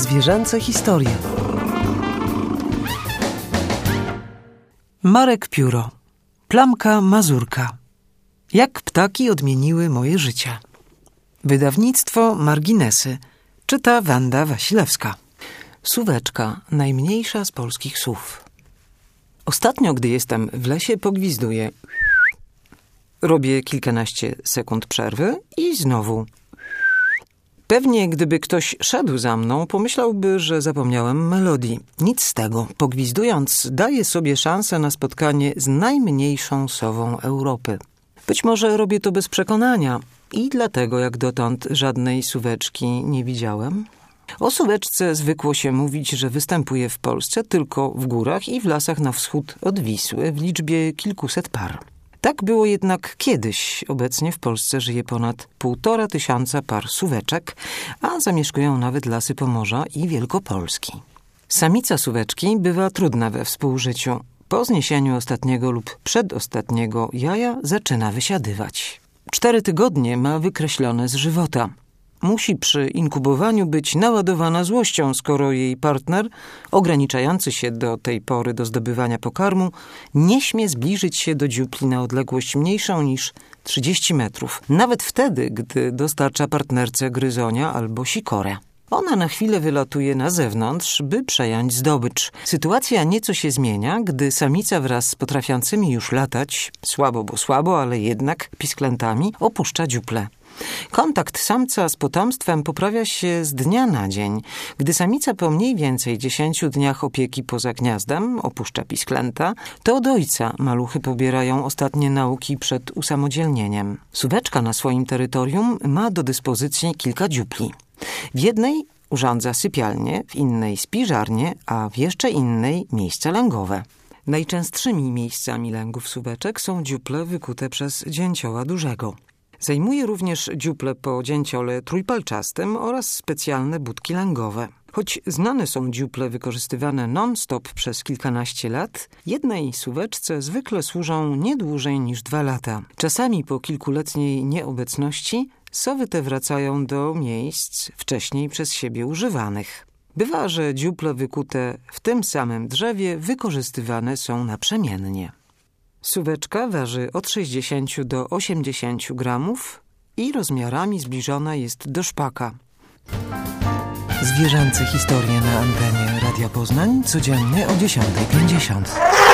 Zwierzęce historie. Marek Pióro. Plamka Mazurka. Jak ptaki odmieniły moje życie. Wydawnictwo Marginesy. Czyta Wanda Wasilewska. Suweczka, najmniejsza z polskich słów. Ostatnio, gdy jestem w lesie, pogwizduję. Robię kilkanaście sekund przerwy i znowu. Pewnie gdyby ktoś szedł za mną, pomyślałby, że zapomniałem melodii. Nic z tego. Pogwizdując, daję sobie szansę na spotkanie z najmniejszą sową Europy. Być może robię to bez przekonania i dlatego jak dotąd żadnej suweczki nie widziałem. O suweczce zwykło się mówić, że występuje w Polsce tylko w górach i w lasach na wschód od Wisły w liczbie kilkuset par. Tak było jednak kiedyś. Obecnie w Polsce żyje ponad 1500 par suweczek, a zamieszkują nawet lasy Pomorza i Wielkopolski. Samica suweczki bywa trudna we współżyciu. Po zniesieniu ostatniego lub przedostatniego jaja zaczyna wysiadywać. 4 tygodnie ma wykreślone z żywota. Musi przy inkubowaniu być naładowana złością, skoro jej partner, ograniczający się do tej pory do zdobywania pokarmu, nie śmie zbliżyć się do dziupli na odległość mniejszą niż 30 metrów. Nawet wtedy, gdy dostarcza partnerce gryzonia albo sikorę. Ona na chwilę wylatuje na zewnątrz, by przejąć zdobycz. Sytuacja nieco się zmienia, gdy samica wraz z potrafiącymi już latać, słabo bo słabo, ale jednak pisklętami, opuszcza dziuplę. Kontakt samca z potomstwem poprawia się z dnia na dzień. Gdy samica po mniej więcej 10 dniach opieki poza gniazdem opuszcza pisklęta, to od ojca maluchy pobierają ostatnie nauki przed usamodzielnieniem. Suweczka na swoim terytorium ma do dyspozycji kilka dziupli. W jednej urządza sypialnię, w innej spiżarnię, a w jeszcze innej miejsca lęgowe. Najczęstszymi miejscami lęgów suweczek są dziuple wykute przez dzięcioła dużego. Zajmuje również dziuple po dzięciole trójpalczastym oraz specjalne budki lęgowe. Choć znane są dziuple wykorzystywane non-stop przez kilkanaście lat, jednej suweczce zwykle służą nie dłużej niż 2 lata. Czasami po kilkuletniej nieobecności sowy te wracają do miejsc wcześniej przez siebie używanych. Bywa, że dziuple wykute w tym samym drzewie wykorzystywane są naprzemiennie. Suweczka waży od 60 do 80 gramów i rozmiarami zbliżona jest do szpaka. Zwierzęce historie na antenie Radia Poznań codziennie o 10:50.